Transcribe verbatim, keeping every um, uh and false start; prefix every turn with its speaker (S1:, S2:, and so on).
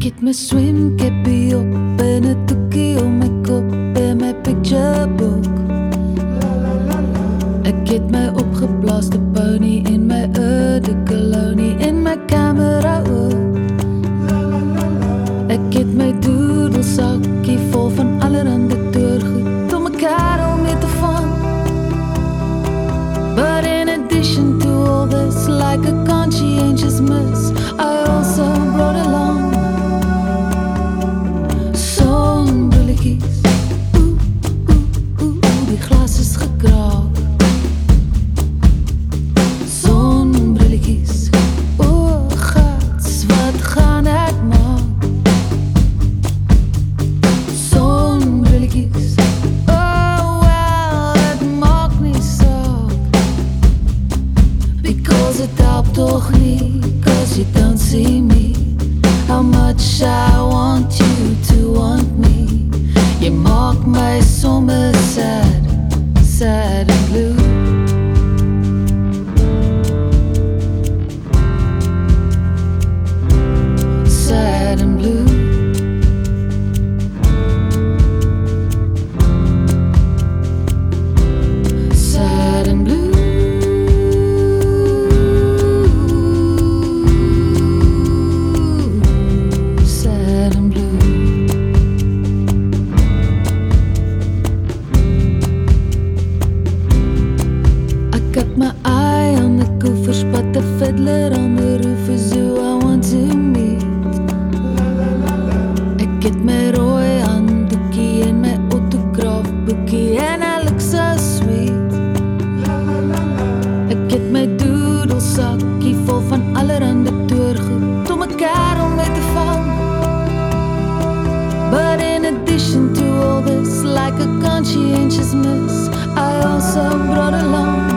S1: Ek het my swemkeppie op en 'n doekie om my kop en my picture book. Ek het my opgeblaaste pony en my eau de cologne en my camera ook. Ek het my doodelsakkie vol van allerhande doorgoed om mekaar om mee te van. But in addition to all this, like a conscientious miss, I also brought along zonbrilletjies. Oeh, oeh, oeh, oeh, die glas is gekraak. Zonbrilletjies, o gats, wat gaan ek maak? Zonbrilletjies, oh well, het maakt nie saak. Because it helpt toch nie, cause you don't see me. How much I want you to want me. You maak my sommer sad, sad and blue. Sad and blue. Sad and blue. Sad and blue. I got my eye on the goofers, but the fiddler on the roof is who I want to meet. Ek het my rooi handdoekie en my autograafboekie en hy look so sweet. Ek het my doodelsakkie vol van allerhande doorgoed om mekaar om mee te van. But in addition to all this, like a conscientious miss, I also brought along